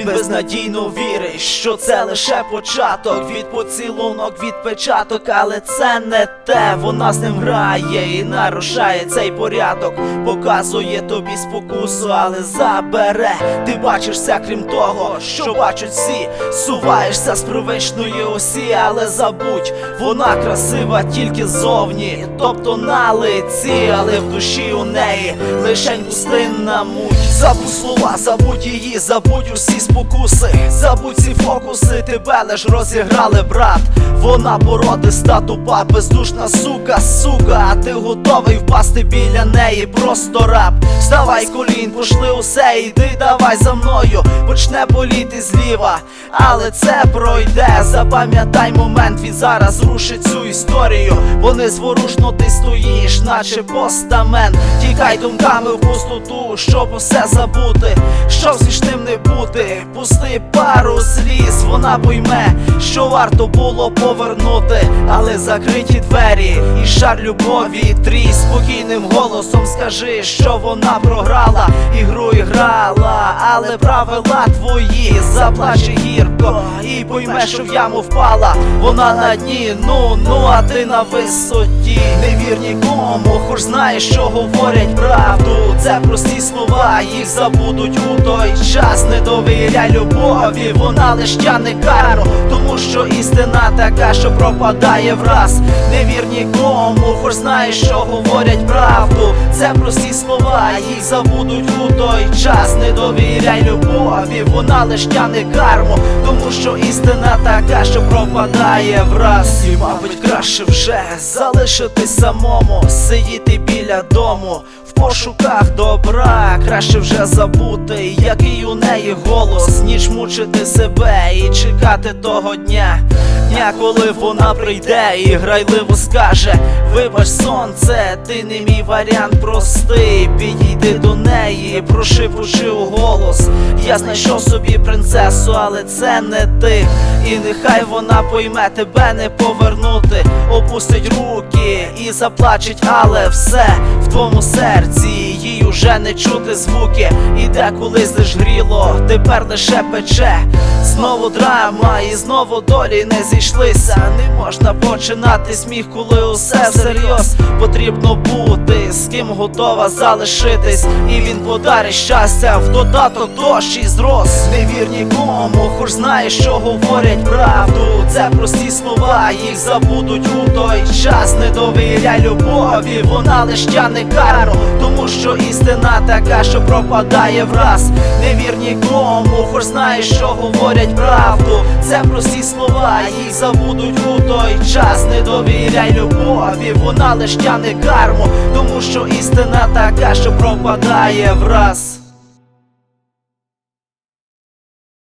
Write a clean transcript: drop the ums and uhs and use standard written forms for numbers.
Він безнадійно вірить, що це лише початок, від поцілунок, від печаток, але це не те. Вона з ним грає і нарушає цей порядок, показує тобі спокусу, але забере. Ти бачишся, крім того, що бачать всі, суваєшся з привичної осі, але забудь, вона красива тільки ззовні, тобто на лиці, але в душі у неї лишень пустинна муть. Забудь слова, забудь її, забудь усі спокуси, забудь ці фокуси, тебе лиш розіграли, брат. Вона породиста, тупа, бездушна сука, а ти готовий впасти біля неї, просто раб. Вставай з колін, пошли усе, іди давай за мною, почне боліти зліва, але це пройде. Запам'ятай момент, він зараз рушить цю історію, бо незворушно ти стоїш, наче постамент. Тікай думками в пустоту, щоб усе забути, щоб смішним не бути. Пусти пару сліз, вона пойме, що варто було повернути, але закриті двері і шар любові трій. Спокійним голосом скажи, що вона програла, ігру грала, але правила твої. Заплаче гірко і пойме, що в яму впала. Вона на дні, а ти на висоті. Не вір нікому, хоч знаєш, що говорять правду. Це прості слова, їх забудуть у той час. Не довіряй любові, вона лиш тяне кару, тому що істина така, що пропадає враз. Не вір нікому, хоч знаєш, що говорять правду. Це прості слова, їх забудуть у той час. Не довіряй любові, вона лиш тяне карму, тому що істина така, що пропадає враз. І мабуть краще вже залишитись самому, сидіти біля дому в пошуках добра. Краще вже забути, який у неї голос, ніж мучити себе і чекати того дня, коли вона прийде і грайливо скаже: вибач, сонце, ти не мій варіант простий. Підійди до неї, прошепочи у голос: я знайшов собі принцесу, але це не ти. І нехай вона пойме, тебе не повернути. Опустить руки і заплачеть, але все в твоєму серці, їй уже не чути звуки. І де колись лиш гріло, тепер лише пече. Знову драма і знову долі не зійшлися. Не можна починати сміх, коли усе всерйоз. Потрібно бути з ким готова залишитись, і він подарить щастя в додаток дощ і зрос. Не вір нікому, хоч знаєш, що говорять правду. Це прості слова, їх забудуть у той час. Не довіряй любові, вона лиш тяне кару, тому що істина така, що пропадає враз. Не вір нікому, хоч знаєш, що говорять правду. Це прості слова, їх забудуть у той час. Не довіряй любові, вона лиш тяне карму, тому що істина така, що пропадає враз.